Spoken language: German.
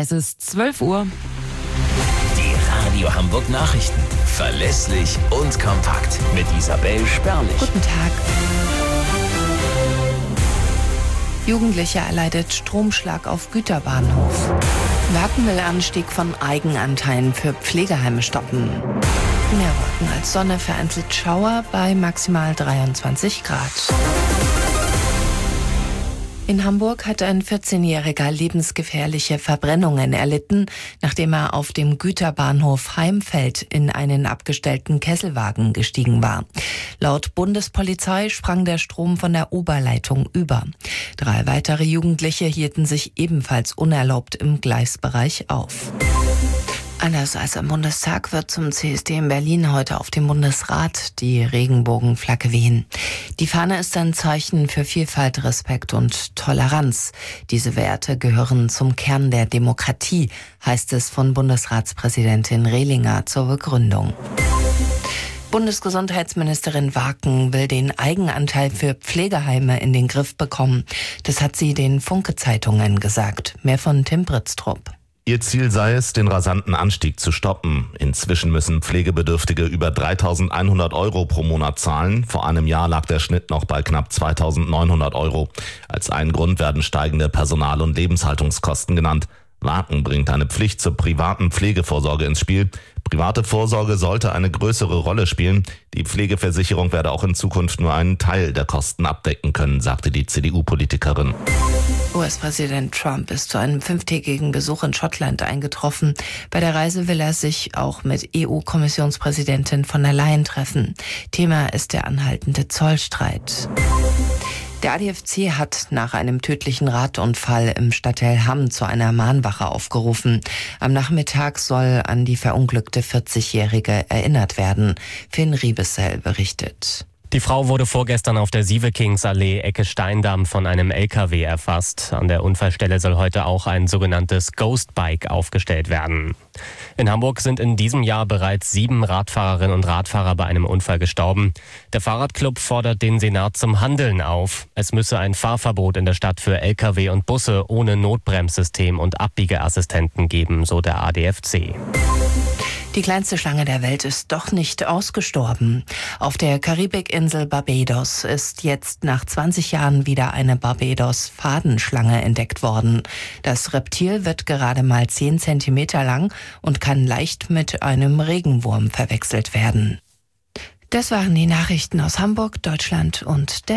Es ist 12 Uhr. Die Radio Hamburg Nachrichten. Verlässlich und kompakt. Mit Isabel Sperlich. Guten Tag. Jugendlicher erleidet Stromschlag auf Güterbahnhof. Wacken will Anstieg von Eigenanteilen für Pflegeheime stoppen. Mehr Wolken als Sonne, vereinzelt Schauer bei maximal 23 Grad. In Hamburg hat ein 14-Jähriger lebensgefährliche Verbrennungen erlitten, nachdem er auf dem Güterbahnhof Heimfeld in einen abgestellten Kesselwagen gestiegen war. Laut Bundespolizei sprang der Strom von der Oberleitung über. 3 weitere Jugendliche hielten sich ebenfalls unerlaubt im Gleisbereich auf. Anders als am Bundestag wird zum CSD in Berlin heute auf dem Bundesrat die Regenbogenflagge wehen. Die Fahne ist ein Zeichen für Vielfalt, Respekt und Toleranz. Diese Werte gehören zum Kern der Demokratie, heißt es von Bundesratspräsidentin Rehlinger zur Begründung. Bundesgesundheitsministerin Wacken will den Eigenanteil für Pflegeheime in den Griff bekommen. Das hat sie den Funke-Zeitungen gesagt. Mehr von Tim Britztrup. Ihr Ziel sei es, den rasanten Anstieg zu stoppen. Inzwischen müssen Pflegebedürftige über 3.100 € pro Monat zahlen. Vor einem Jahr lag der Schnitt noch bei knapp 2.900 €. Als einen Grund werden steigende Personal- und Lebenshaltungskosten genannt. Wacken bringt eine Pflicht zur privaten Pflegevorsorge ins Spiel. Private Vorsorge sollte eine größere Rolle spielen. Die Pflegeversicherung werde auch in Zukunft nur einen Teil der Kosten abdecken können, sagte die CDU-Politikerin. US-Präsident Trump ist zu einem 5-tägigen Besuch in Schottland eingetroffen. Bei der Reise will er sich auch mit EU-Kommissionspräsidentin von der Leyen treffen. Thema ist der anhaltende Zollstreit. Der ADFC hat nach einem tödlichen Radunfall im Stadtteil Hamm zu einer Mahnwache aufgerufen. Am Nachmittag soll an die verunglückte 40-Jährige erinnert werden. Finn Riebesell berichtet. Die Frau wurde vorgestern auf der Sievekingsallee Ecke Steindamm von einem LKW erfasst. An der Unfallstelle soll heute auch ein sogenanntes Ghostbike aufgestellt werden. In Hamburg sind in diesem Jahr bereits 7 Radfahrerinnen und Radfahrer bei einem Unfall gestorben. Der Fahrradclub fordert den Senat zum Handeln auf. Es müsse ein Fahrverbot in der Stadt für LKW und Busse ohne Notbremssystem und Abbiegeassistenten geben, so der ADFC. Die kleinste Schlange der Welt ist doch nicht ausgestorben. Auf der Karibikinsel Barbados ist jetzt nach 20 Jahren wieder eine Barbados-Fadenschlange entdeckt worden. Das Reptil wird gerade mal 10 Zentimeter lang und kann leicht mit einem Regenwurm verwechselt werden. Das waren die Nachrichten aus Hamburg, Deutschland und der